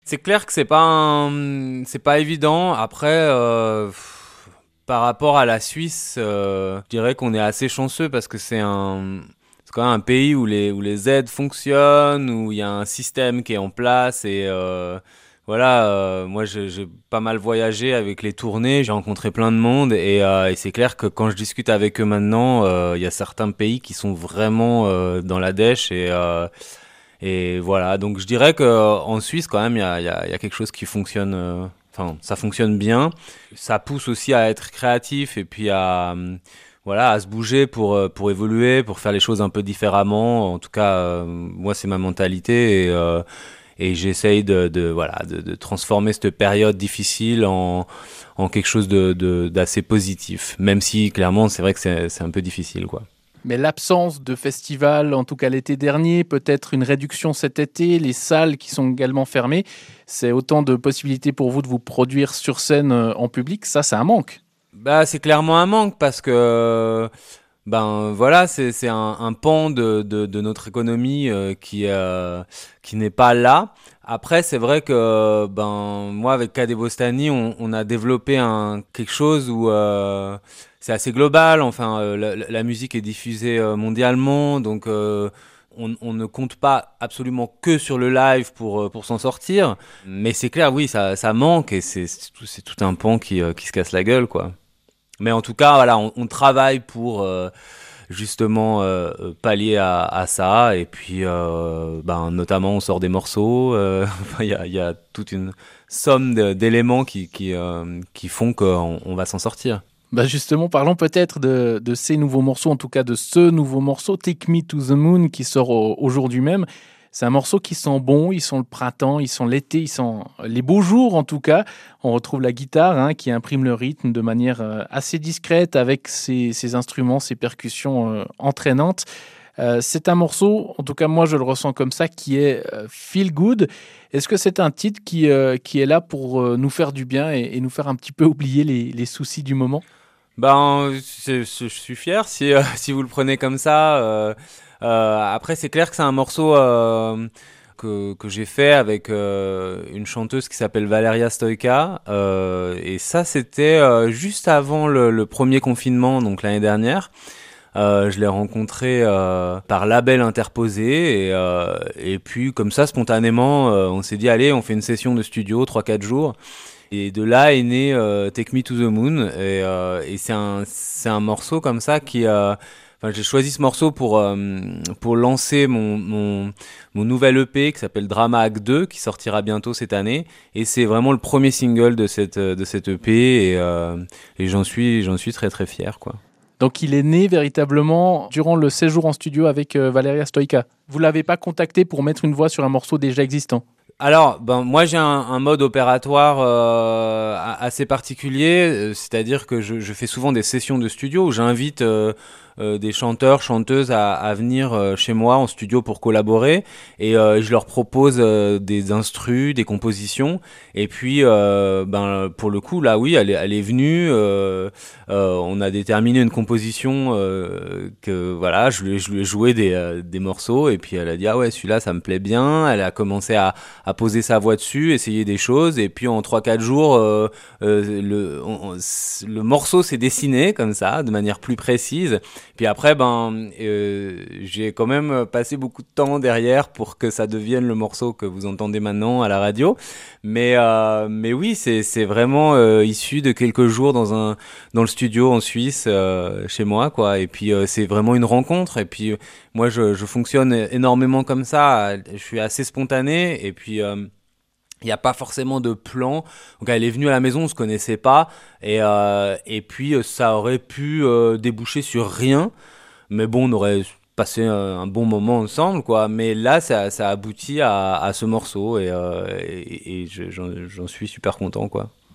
C'est clair que c'est pas évident. Après, par rapport à la Suisse, je dirais qu'on est assez chanceux parce que c'est quand même un pays où les aides fonctionnent, où il y a un système qui est en place et voilà. Moi, j'ai pas mal voyagé avec les tournées, j'ai rencontré plein de monde et c'est clair que quand je discute avec eux maintenant, il y a certains pays qui sont vraiment dans la dèche et voilà, donc je dirais que en Suisse quand même il y a quelque chose qui fonctionne. Enfin, ça fonctionne bien. Ça pousse aussi à être créatif et puis voilà, à se bouger pour évoluer, pour faire les choses un peu différemment. En tout cas, moi c'est ma mentalité et j'essaye voilà de transformer cette période difficile en quelque chose d'assez positif. Même si clairement c'est vrai que c'est un peu difficile quoi. Mais l'absence de festival, en tout cas l'été dernier, peut-être une réduction cet été, les salles qui sont également fermées, c'est autant de possibilités pour vous de vous produire sur scène en public. Ça, c'est un manque. Bah c'est clairement un manque parce que ben voilà, c'est un pan de notre économie qui n'est pas là. Après, c'est vrai que ben moi avec KD Bostani, on a développé quelque chose où c'est assez global. Enfin, la musique est diffusée mondialement, donc on ne compte pas absolument que sur le live pour s'en sortir. Mais c'est clair, oui, ça manque et c'est tout un pan qui se casse la gueule, quoi. Mais en tout cas, voilà, on travaille pour justement pallier à ça. Et puis, ben, notamment, on sort des morceaux. Il y a toute une somme d'éléments qui font qu'on va s'en sortir. Bah justement, parlons peut-être de ces nouveaux morceaux, en tout cas de ce nouveau morceau, Take Me to the Moon, qui sort aujourd'hui même. C'est un morceau qui sent bon, ils sont le printemps, ils sont l'été, ils sont les beaux jours en tout cas. On retrouve la guitare qui imprime le rythme de manière assez discrète avec ses instruments, ses percussions entraînantes. C'est un morceau, en tout cas moi je le ressens comme ça, qui est feel good. Est-ce que c'est un titre qui est là pour nous faire du bien et nous faire un petit peu oublier les soucis du moment? Ben, je suis fier si, si vous le prenez comme ça. Après, c'est clair que c'est un morceau que j'ai fait avec une chanteuse qui s'appelle Valeria Stoica. Et ça, c'était juste avant le premier confinement, donc l'année dernière. Je l'ai rencontré par label interposé et puis comme ça spontanément on s'est dit allez on fait une session de studio 3-4 jours et de là est né Take Me to the Moon et c'est un morceau comme ça qui enfin j'ai choisi ce morceau pour lancer mon nouvel EP qui s'appelle Drama Act 2 qui sortira bientôt cette année et c'est vraiment le premier single de cette EP et j'en suis très très fier quoi. Donc il est né véritablement durant le séjour en studio avec Valeria Stoica. Vous l'avez pas contacté pour mettre une voix sur un morceau déjà existant? Alors, ben moi j'ai un mode opératoire assez particulier, c'est-à-dire que je fais souvent des sessions de studio où j'invite des chanteurs, chanteuses à venir chez moi en studio pour collaborer et je leur propose des instrus, des compositions et puis ben pour le coup là oui elle est venue, on a déterminé une composition que voilà je lui ai joué des morceaux et puis elle a dit ah ouais celui-là ça me plaît bien, elle a commencé à poser sa voix dessus, essayer des choses, et puis en 3-4 jours, le morceau s'est dessiné comme ça, de manière plus précise. Puis après, ben, j'ai quand même passé beaucoup de temps derrière pour que ça devienne le morceau que vous entendez maintenant à la radio. Mais oui, c'est vraiment issu de quelques jours dans le studio en Suisse, chez moi, quoi. Et puis c'est vraiment une rencontre. Et puis moi, je fonctionne énormément comme ça. Je suis assez spontané. Et puis il n'y a pas forcément de plan. Donc elle est venue à la maison, on se connaissait pas, et puis ça aurait pu déboucher sur rien. Mais bon, on aurait passé un bon moment ensemble, quoi. Mais là, ça aboutit à ce morceau, et j'en suis super content, quoi.